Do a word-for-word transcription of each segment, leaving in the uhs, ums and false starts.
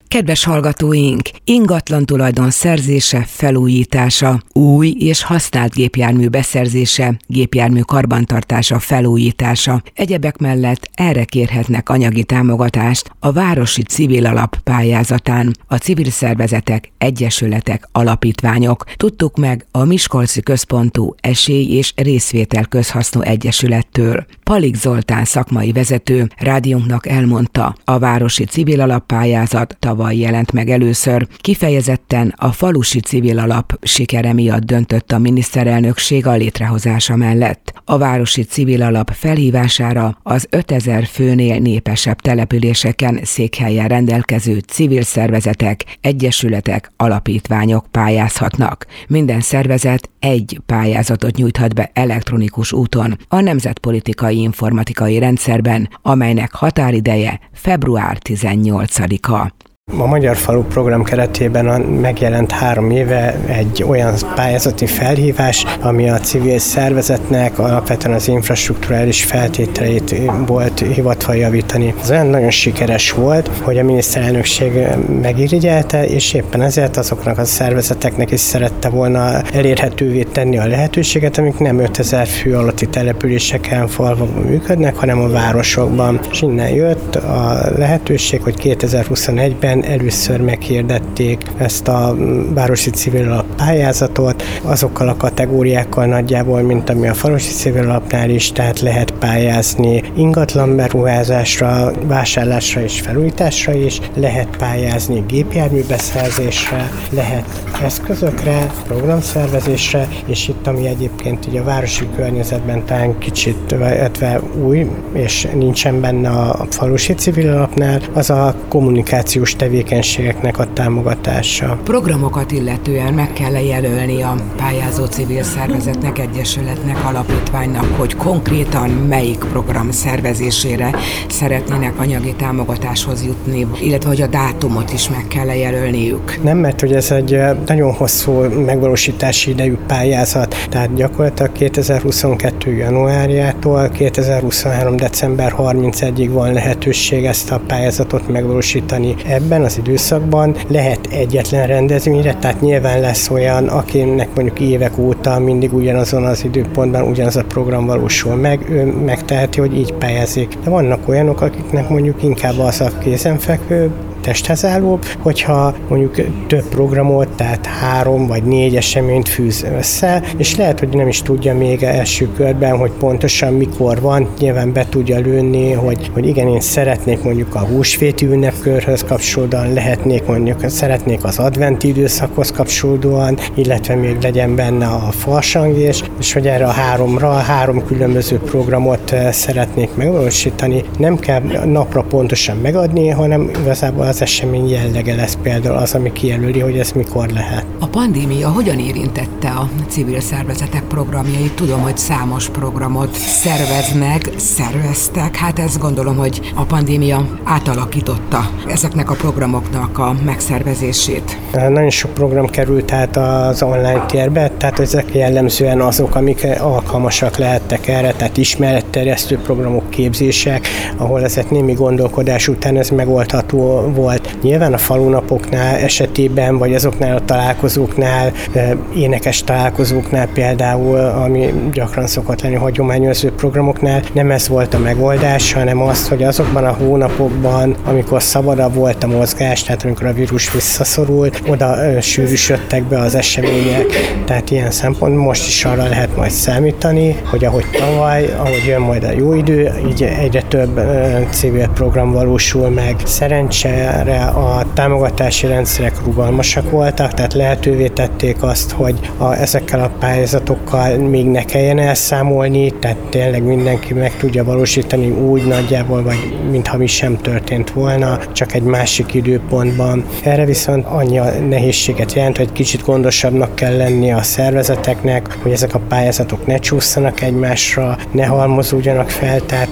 Kedves hallgatóink, ingatlan tulajdon szerzése, felújítása, új és használt gépjármű beszerzése, gépjármű karbantartása, felújítása. Egyebek mellett erre kérhetnek anyagi támogatást a Városi Civil Alap pályázatán a civil szervezetek, egyesületek, alapítványok. Tudtuk meg a Miskolci Központú Esély- és Részvétel Közhasznú Egyesülettől. Palik Zoltán szakmai vezető rádiónknak elmondta, a Városi Civil Alap pályázat tavaly jelent meg először. Kifejezetten a Falusi Civil Alap sikere miatt döntött a miniszterelnökség a létrehozása mellett. A Városi Civil Alap felhívására az ötezer főnél népesebb településeken székhelyen rendelkező civil szervezetek, egyesületek, alapítványok pályázhatnak. Minden szervezet egy pályázatot nyújthat be elektronikus úton a Nemzetpolitikai Informatikai Rendszerben, amelynek határideje február tizennyolcadika. A Magyar Falu program keretében megjelent három éve egy olyan pályázati felhívás, ami a civil szervezetnek alapvetően az infrastrukturális feltételeit volt hivatva javítani. Ez olyan nagyon sikeres volt, hogy a miniszterelnökség megirigyelte, és éppen ezért azoknak a szervezeteknek is szerette volna elérhetővé tenni a lehetőséget, amik nem ötezer fő alatti településeken, falvakban működnek, hanem a városokban. És innen jött a lehetőség, hogy kétezer-huszonegyben először meghirdették ezt a Városi Civil Alap pályázatot, azokkal a kategóriákkal nagyjából, mint ami a Falusi Civil Alapnál is, tehát lehet pályázni ingatlan beruházásra, vásárlásra és felújításra is, lehet pályázni gépjármű beszerzésre, lehet eszközökre, programszervezésre, és itt, ami egyébként ugye a városi környezetben talán kicsit illetve új, és nincsen benne a Falusi Civil Alapnál, az a kommunikációs tevékenységeknek a támogatása. Programokat illetően meg kell jelölni a pályázó civil szervezetnek, egyesületnek, alapítványnak, hogy konkrétan melyik program szervezésére szeretnének anyagi támogatáshoz jutni, illetve hogy a dátumot is meg kell jelölniük. Nem, mert hogy ez egy nagyon hosszú megvalósítási idejű pályázat, tehát gyakorlatilag kétezer-huszonkettő januárjától kétezer-huszonhárom december harmincegyedikéig van lehetőség ezt a pályázatot megvalósítani. Ebben az időszakban lehet egyetlen rendezvényre, tehát nyilván lesz olyan, akinek mondjuk évek óta mindig ugyanazon az időpontban ugyanaz a program valósul meg, ő megteheti, hogy így pályázik. De vannak olyanok, akiknek mondjuk inkább az a kézenfekvő, testhez állóbb, hogyha mondjuk több programot, tehát három vagy négy eseményt fűz össze, és lehet, hogy nem is tudja még első körben, hogy pontosan mikor van, nyilván be tudja lőni, hogy, hogy igen, én szeretnék mondjuk a húsvéti ünnepkörhöz kapcsolódóan, lehetnék mondjuk, szeretnék az adventi időszakhoz kapcsolódóan, illetve még legyen benne a farsangés, és hogy erre a háromra, három különböző programot szeretnék megvalósítani. Nem kell napra pontosan megadni, hanem igazából az esemény jellege lesz például az, ami kijelöli, hogy ez mikor lehet. A pandémia hogyan érintette a civil szervezetek programjait? Tudom, hogy számos programot szerveznek, szerveztek, hát ezt gondolom, hogy a pandémia átalakította ezeknek a programoknak a megszervezését. Nagyon sok program került át az online térbe, tehát ezek jellemzően azok, amik alkalmasak lehettek erre, tehát ismeretterjesztő programok, képzések, ahol ezek némi gondolkodás után ez megoldható volt. Nyilván a falunapoknál esetében, vagy azoknál a találkozóknál, énekes találkozóknál például, ami gyakran szokott lenni hagyományozó programoknál, nem ez volt a megoldás, hanem az, hogy azokban a hónapokban, amikor szabadabb volt a mozgás, tehát amikor a vírus visszaszorult, oda sűrűsödtek be az események, tehát ilyen szempont most is arra lehet majd számítani, hogy ahogy tavaly, ahogy jön majd a jó idő, így egyre több civil program valósul meg. Szerencsére a támogatási rendszerek rugalmasak voltak, tehát lehetővé tették azt, hogy a, ezekkel a pályázatokkal még ne kelljen elszámolni, tehát tényleg mindenki meg tudja valósítani úgy nagyjából, vagy mintha mi sem történt volna, csak egy másik időpontban. Erre viszont annyi a nehézséget jelent, hogy kicsit gondosabbnak kell lenni a szervezeteknek, hogy ezek a pályázatok ne csúszanak egymásra, ne halmozódjanak fel, tehát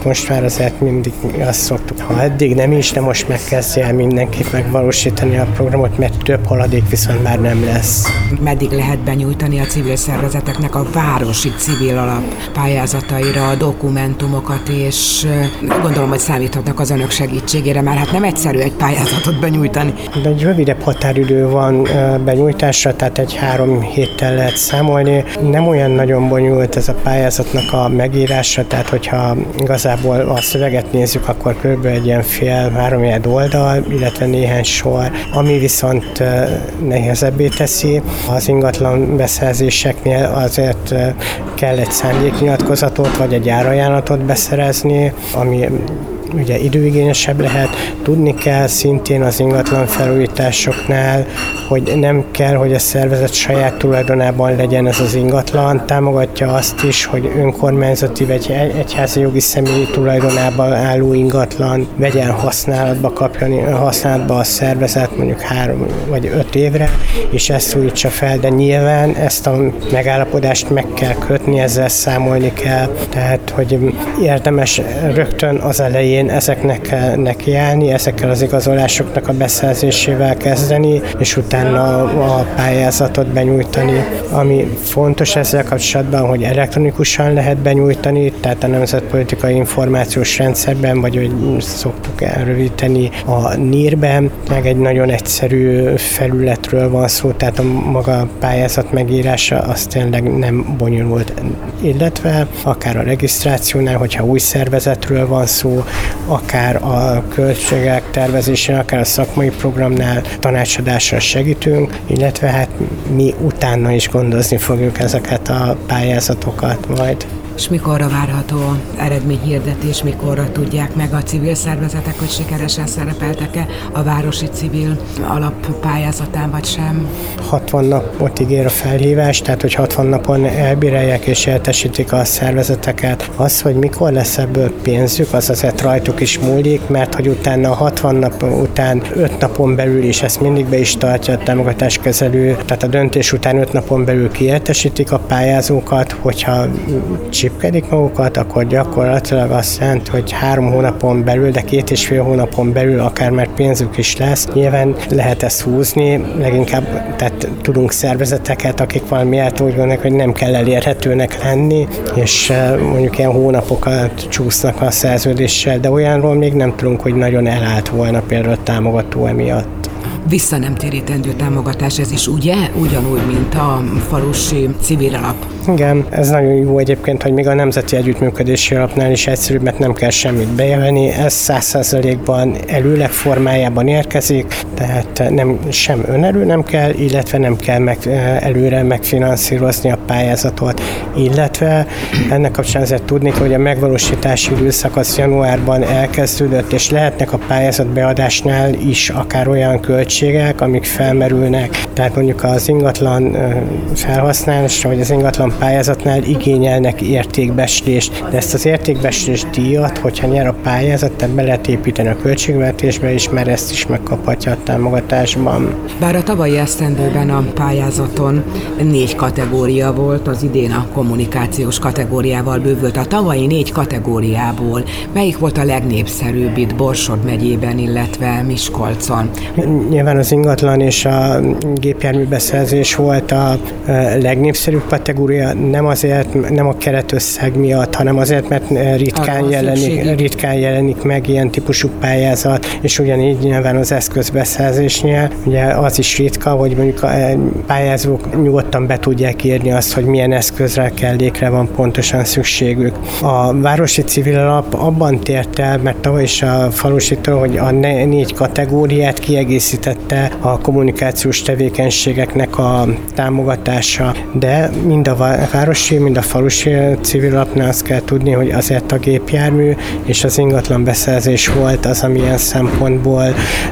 most már azért mindig azt szoktuk, ha eddig nem is, de most megkezdje el mindenképp megvalósítani a programot, mert több haladék viszont már nem lesz. Meddig lehet benyújtani a civil szervezeteknek a városi civil alap pályázataira a dokumentumokat, és gondolom, hogy számíthatnak az önök segítségére, már hát nem egyszerű egy pályázatot benyújtani. De egy rövidebb határidő van benyújtásra, tehát egy három héttel lehet számolni. Nem olyan nagyon bonyolult ez a pályázatnak a megírása, tehát hogyha igazából a szöveget nézzük, akkor kb. Egy ilyen fél-három oldal, illetve néhány sor, ami viszont nehezebbé teszi. Az ingatlan beszerzéseknél azért kell egy szándéknyilatkozatot vagy egy árajánlatot beszerezni, ami ugye időigényesebb lehet. Tudni kell szintén az ingatlan felújításoknál, hogy nem kell, hogy a szervezet saját tulajdonában legyen ez az ingatlan. Támogatja azt is, hogy önkormányzati vagy egyházi jogi személyi tulajdonában álló ingatlan vegyen használatba, kapjon használatba a szervezet mondjuk három vagy öt évre, és ezt újítsa fel, de nyilván ezt a megállapodást meg kell kötni, ezzel számolni kell. Tehát, hogy érdemes rögtön az elején ezeknek kell nekiállni, ezekkel az igazolásoknak a beszerzésével kezdeni, és utána a pályázatot benyújtani. Ami fontos ezzel kapcsolatban, hogy elektronikusan lehet benyújtani, tehát a Nemzetpolitikai Információs Rendszerben, vagy hogy szoktuk elrövidíteni a nírben, meg egy nagyon egyszerű felületről van szó, tehát a maga pályázat megírása az tényleg nem bonyolult. Illetve akár a regisztrációnál, hogyha új szervezetről van szó, akár a költségek tervezésén, akár a szakmai programnál tanácsadásra segítünk, illetve hát mi utána is gondozni fogjuk ezeket a pályázatokat majd. És mikorra várható eredményhirdetés, mikorra tudják meg a civil szervezetek, hogy sikeresen szerepeltek-e a városi civil alap pályázatán, vagy sem? hatvan napot ígér a felhívás, tehát hogy hatvan napon elbírálják és értesítik a szervezeteket. Az, hogy mikor lesz ebből pénzük, az azért rajtuk is múlik, mert hogy utána hatvan nap után öt napon belül, és ezt mindig be is tartja a támogatáskezelő, tehát a döntés után öt napon belül kiértesítik a pályázókat, hogyha csipkedik magukat, akkor gyakorlatilag azt jelenti, hogy három hónapon belül, de két és fél hónapon belül akár már pénzük is lesz. Nyilván lehet ezt húzni, leginkább tehát tudunk szervezeteket, akik valamiért úgy gondolják, hogy nem kell elérhetőnek lenni, és mondjuk ilyen hónapokat csúsznak a szerződéssel, de olyanról még nem tudunk, hogy nagyon elállt volna például a támogató emiatt. Vissza nem térítendő támogatás, ez is ugye? Ugyanúgy, mint a falusi civil alap. Igen, ez nagyon jó egyébként, hogy még a Nemzeti Együttműködési Alapnál is egyszerűbb, mert nem kell semmit bejelölni, ez száz százalékban előleg formájában érkezik, tehát nem, sem önerő nem kell, illetve nem kell meg, előre megfinanszírozni a pályázatot, illetve ennek kapcsán azért tudni, hogy a megvalósítási időszak az januárban elkezdődött, és lehetnek a pályázatbeadásnál is akár olyan költségek, amik felmerülnek, tehát mondjuk az ingatlan felhasználásra, vagy az ingatlan pályázatnál igényelnek értékbecslést, de ezt az értékbecslés díjat, hogyha nyer a pályázat, tehát be lehet építeni a költségvetésbe is, mert ezt is megkaphatja a támogatásban. Bár a tavalyi esztendőben a pályázaton négy kategória volt, az idén a kommunikációs kategóriával bővült. A tavalyi négy kategóriából melyik volt a legnépszerűbb itt Borsod megyében, illetve Miskolcon? Nyilván az ingatlan és a gépjárműbeszerzés volt a legnépszerűbb kategória, nem azért, nem a keretösszeg miatt, hanem azért, mert ritkán jelenik, ritkán jelenik meg ilyen típusú pályázat, és ugyanígy nyilván az eszközbeszerzésnél, ugye az is ritka, hogy mondjuk a pályázók nyugodtan be tudják írni azt, hogy milyen eszközre, kellékre van pontosan szükségük. A városi civil alap abban tért el, mert tavaly is a falusitól, hogy a négy kategóriát kiegészítette a kommunikációs tevékenységeknek a támogatása, de mind a városi, mind a falusi civil alapnál azt kell tudni, hogy azért a gépjármű és az ingatlan beszerzés volt az, amilyen szempontból,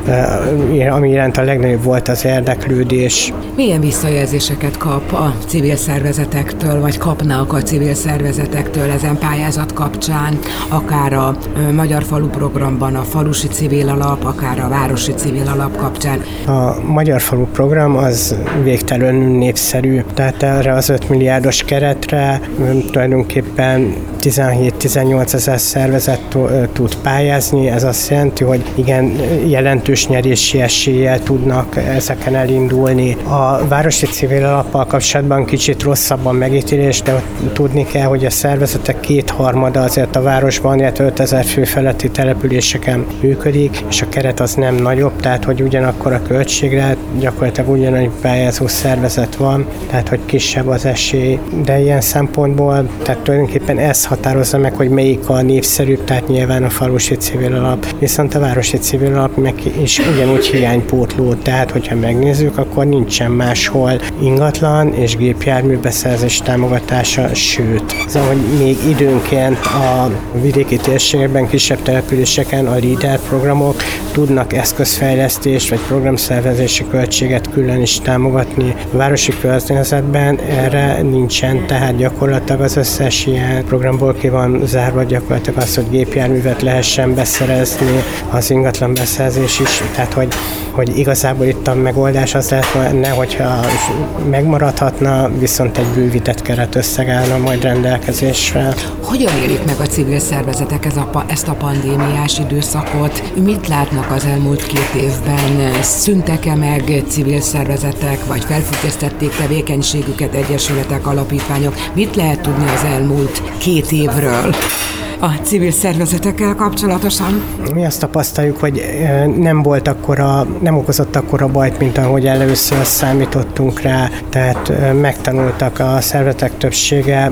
ami iránt a legnagyobb volt az érdeklődés. Milyen visszajelzéseket kap a civil szervezetektől, vagy kapnak a civil szervezetektől ezen pályázat kapcsán, akár a Magyar Falu programban a falusi civil alap, akár a városi civil alap kapcsán? A Magyar Falu program az végtelenül népszerű, tehát erre az öt milliárdos milliárdos keretre tulajdonképpen tizenhét-tizennyolc ezer szervezet tud pályázni. Ez azt jelenti, hogy igen, jelentős nyerési eséllyel tudnak ezeken elindulni. A Városi Civil Alappal kapcsolatban kicsit rosszabban megítélés, de tudni kell, hogy a szervezetek kétharmada azért a városban, illetve ötezer fő feletti településeken működik, és a keret az nem nagyobb, tehát hogy ugyanakkor a költségre gyakorlatilag ugyanannyi pályázó szervezet van, tehát hogy kisebb az esély. De ilyen szempontból, tehát tulajdonképpen ez határozza meg, hogy melyik a népszerűbb, tehát nyilván a Falusi Civil Alap. Viszont a Városi Civil Alap meg is ugyanúgy hiánypótló, tehát hogyha megnézzük, akkor nincsen máshol ingatlan és gépjármű beszerzés támogatása, sőt, az, hogy még időnként a vidéki térségekben, kisebb településeken a LEADER programok tudnak eszközfejlesztést vagy programszervezési költséget külön is támogatni. A városi környezetben erre nincsen, tehát gyakorlatilag az összes ilyen programból ki van zárva gyakorlatilag az, hogy gépjárművet lehessen beszerezni, az ingatlan beszerzés is, tehát hogy, hogy igazából itt a megoldás az lehetne, hogyha megmaradhatna, viszont egy bővített keret összeg állna majd rendelkezésre. Hogyan élik meg a civil szervezetek ez a, ezt a pandémiás időszakot? Mit látnak az elmúlt két évben? Szűntek-e meg civil szervezetek, vagy felfüggesztették tevékenységüket egyesületek, alapítványok? Mit lehet tudni az elmúlt két évről a civil szervezetekkel kapcsolatosan? Mi azt tapasztaljuk, hogy nem volt akkora, nem okozott akkora bajt, mint ahogy először számítottunk rá, tehát megtanultak a szervezetek többsége,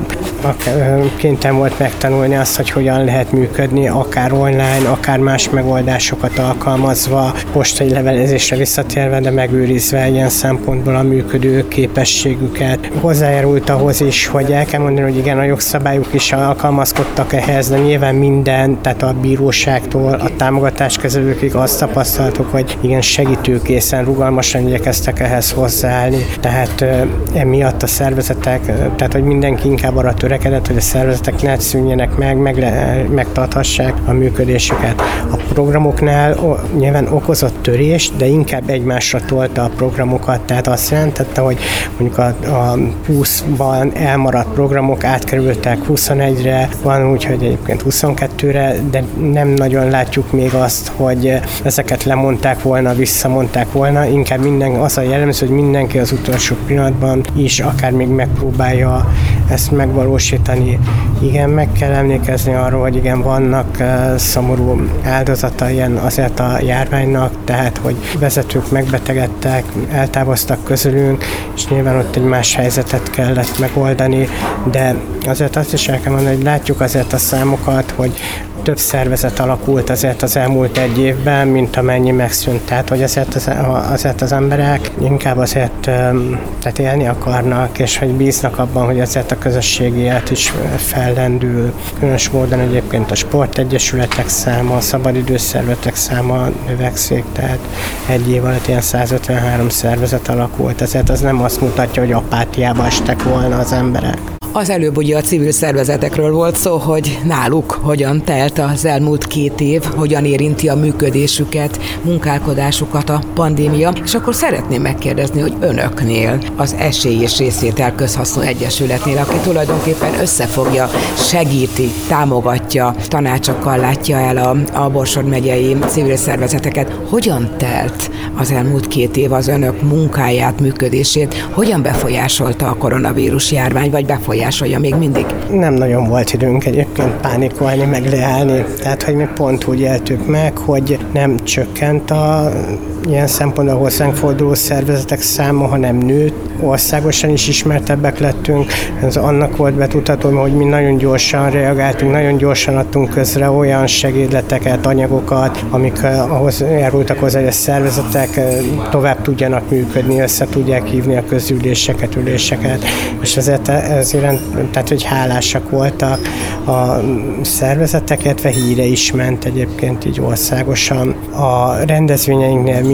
kénytelen volt megtanulni azt, hogy hogyan lehet működni, akár online, akár más megoldásokat alkalmazva, postai levelezésre visszatérve, de megőrizve ilyen szempontból a működő képességüket. Hozzájárult ahhoz is, hogy el kell mondani, hogy igen, a jogszabályok is alkalmazkodtak ehhez, de nyilván minden, tehát a bíróságtól a támogatáskezelőkig azt tapasztaltuk, hogy igen, segítőkészen, rugalmasan igyekeztek ehhez hozzáállni. Tehát emiatt a szervezetek, tehát hogy mindenki inkább arra törekedett, hogy a szervezetek ne szűnjenek meg, meg megtarthassák a működésüket. A programoknál nyilván okozott törést, de inkább egymásra tolta a programokat, tehát azt jelentette, hogy mondjuk a, a húszban elmaradt programok átkerültek huszonegyre, van úgy, hogy egyébként huszonkettőre, de nem nagyon látjuk még azt, hogy ezeket lemondták volna, visszamondták volna, inkább minden, az a jellemző, hogy mindenki az utolsó pillanatban is akár még megpróbálja ezt megvalósítani. Igen, meg kell emlékezni arról, hogy igen, vannak uh, szomorú áldozatai azért a járványnak, tehát, hogy vezetők megbetegedtek, eltávoztak közülünk, és nyilván ott egy más helyzetet kellett megoldani, de azért azt is el kell mondani, hogy látjuk azért a számokat, hogy több szervezet alakult azért az elmúlt egy évben, mint amennyi megszűnt. Tehát, hogy azért az, azért az emberek inkább azért tehát élni akarnak, és hogy bíznak abban, hogy azért a közösségi élet is fellendül. Különös módon egyébként a sportegyesületek száma, a szabadidőszervezetek száma növekszik, tehát egy év alatt ilyen százötvenhárom szervezet alakult. Azért az nem azt mutatja, hogy apátiába estek volna az emberek. Az előbb ugye a civil szervezetekről volt szó, hogy náluk hogyan telt az elmúlt két év, hogyan érinti a működésüket, munkálkodásukat a pandémia, és akkor szeretném megkérdezni, hogy önöknél az Esély és Részvétel Közhasznú Egyesületnél, aki tulajdonképpen összefogja, segíti, támogatja, tanácsokkal látja el a, a Borsod megyei civil szervezeteket, hogyan telt az elmúlt két év az önök munkáját, működését, hogyan befolyásolta a koronavírus járvány, vagy befolyásolta még mindig? Nem nagyon volt időnk egyébként pánikolni, meg leállni. Tehát, hogy mi pont úgy éltük meg, hogy nem csökkent a ilyen szempontból hozzánk forduló szervezetek száma, hanem nőtt. Országosan is ismertebbek lettünk. Ez annak volt betudható, hogy mi nagyon gyorsan reagáltunk, nagyon gyorsan adtunk közre olyan segédleteket, anyagokat, amik ahhoz járultak hozzá, hogy a szervezetek tovább tudjanak működni, össze tudják hívni a közüléseket, üléseket, és ezért ezért tehát, hogy hálásak voltak a szervezetek, illetve híre is ment egyébként így országosan. A rendezvényeinknél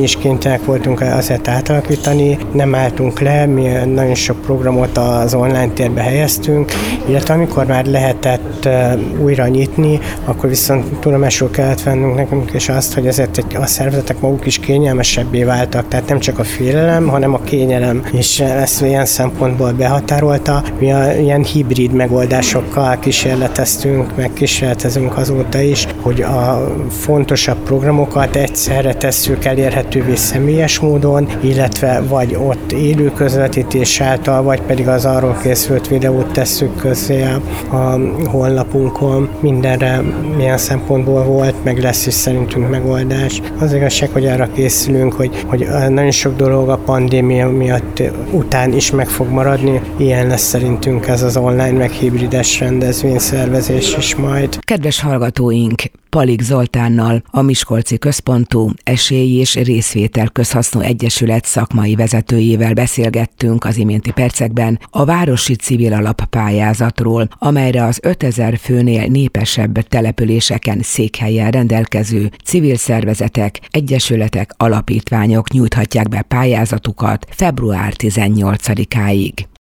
mi is kénytelenek voltunk azért átalakítani, nem álltunk le, mi nagyon sok programot az online térbe helyeztünk, illetve amikor már lehetett újra nyitni, akkor viszont tudomásul kellett vennünk nekünk is azt, hogy ezért a szervezetek maguk is kényelmesebbé váltak, tehát nem csak a félelem, hanem a kényelem, és ezt ilyen szempontból behatárolta. Mi a ilyen hibrid megoldásokkal kísérleteztünk, meg kísérletezünk azóta is, hogy a fontosabb programokat egyszerre tesszük elérhetővé személyes módon, illetve vagy ott élő közvetítés által, vagy pedig az arról készült videót tesszük közzé a honlapunkon. Mindenre milyen szempontból volt, meg lesz is szerintünk megoldás. Az igazság, hogy arra készülünk, hogy, hogy nagyon sok dolog a pandémia miatt után is meg fog maradni. Ilyen lesz szerintünk ez az online meg hibrides rendezvényszervezés is majd. Kedves hallgatóink, Palik Zoltánnal, a Miskolci Központú Esély és Részvétel Közhasznú Egyesület szakmai vezetőjével beszélgettünk az iménti percekben a Városi Civil Alap pályázatról, amelyre az ötezer főnél népesebb településeken székhellyel rendelkező civil szervezetek, egyesületek, alapítványok nyújthatják be pályázatukat február tizennyolcadikáig.